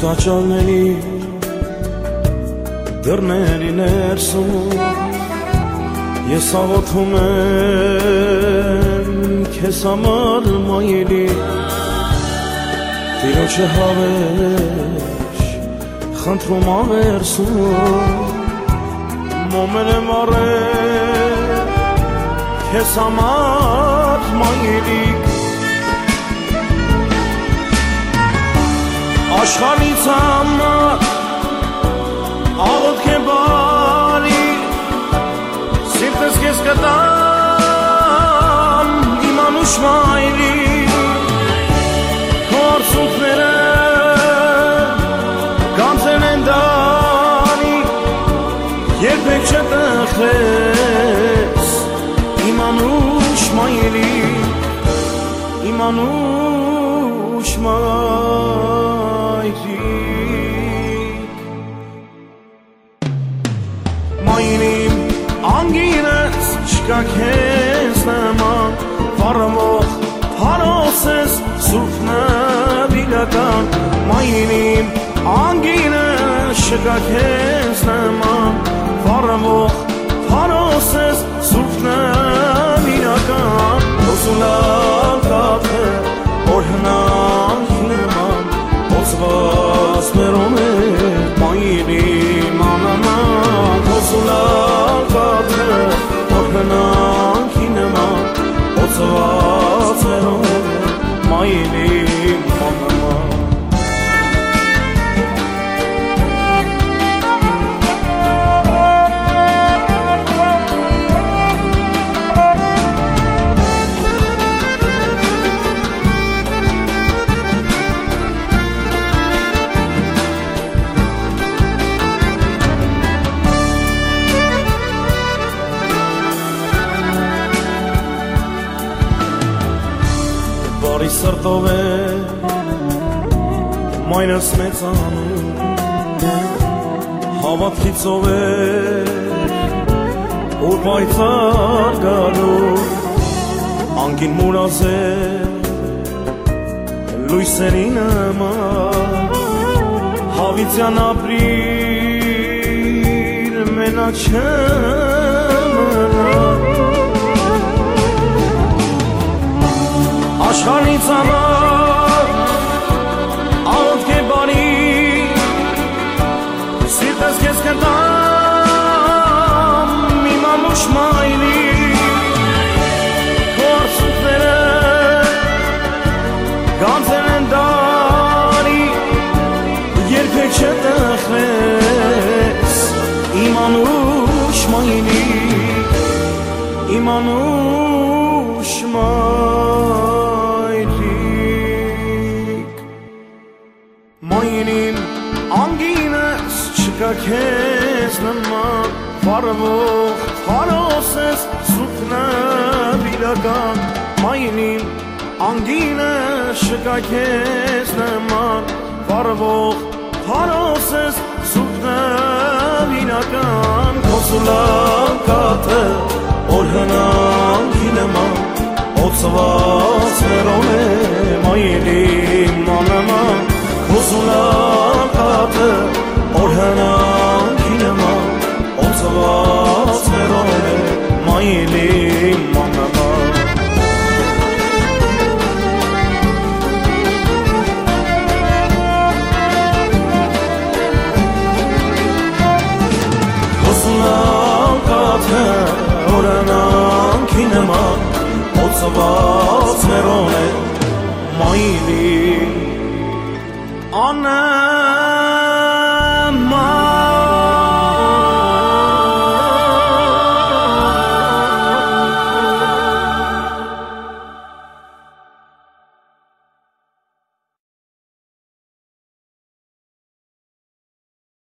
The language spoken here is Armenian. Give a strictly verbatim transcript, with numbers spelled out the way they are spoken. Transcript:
տաճարների դռների ներսում ես աղոթում եմ քեզ համար մայրի Տիրոջը հավերժ խնդրում ավերսում մոմեր եմ առել քեզ համար մայրի Աշխարհից համար աղոթք է բարի Սիրտս քեզ կտամ իմ անուշ մայրի Քո արցունքները գանձեր են դարի Երբեք չտխրես իմ անուշ մայրի Իմ անուշ մայրի Մայրիմ անգինս չկա քեզ նման Վառվող հարոս ես սուրբ նվիրական Մայրիմ անգինս չկա քեզ նման Վառվող հարոս ես սուրբ նվիրական Ոզուլալ կատը որ հնանքի նման Ոցված մերոն է մայրիմ անանան Ոզուլալ կատը որ հնանքի նման Ոցված մերոն է մայրիմ անանան Բարի սրտով է մայրս մեծանում Հավատքիցով է ու պայծառ գալու Անկին մուրազ է լույսերի նման Հավիտյան ապրիր մենակ չմնա Աշխարհից համար աղոթք է բարի Սիրտս քեզ կտամ իմ անուշ մայրի Քո արցունքները գանձեր են դարի Երբեք չտխրես իմ անուշ մայրի Իմ անուշ մայրի Մայրիմ անգինս չկա քեզ նման Վառվող հարոս ես սուրբ նվիրական Մայրիմ անգինս չկա քեզ նման Վառվող հարոս ես սուրբ նվիրական Քո սուլալ կատը որ հնանքի նման Ոցված մերոն է մայրիմ անանան Ոզուլալ կատը որ հնանքի նման Ոցված մերոն է մայրիմ անանան Ոզուլալ կատը որ հնանքի նման Ոցված մերոն է մայրիմ անանան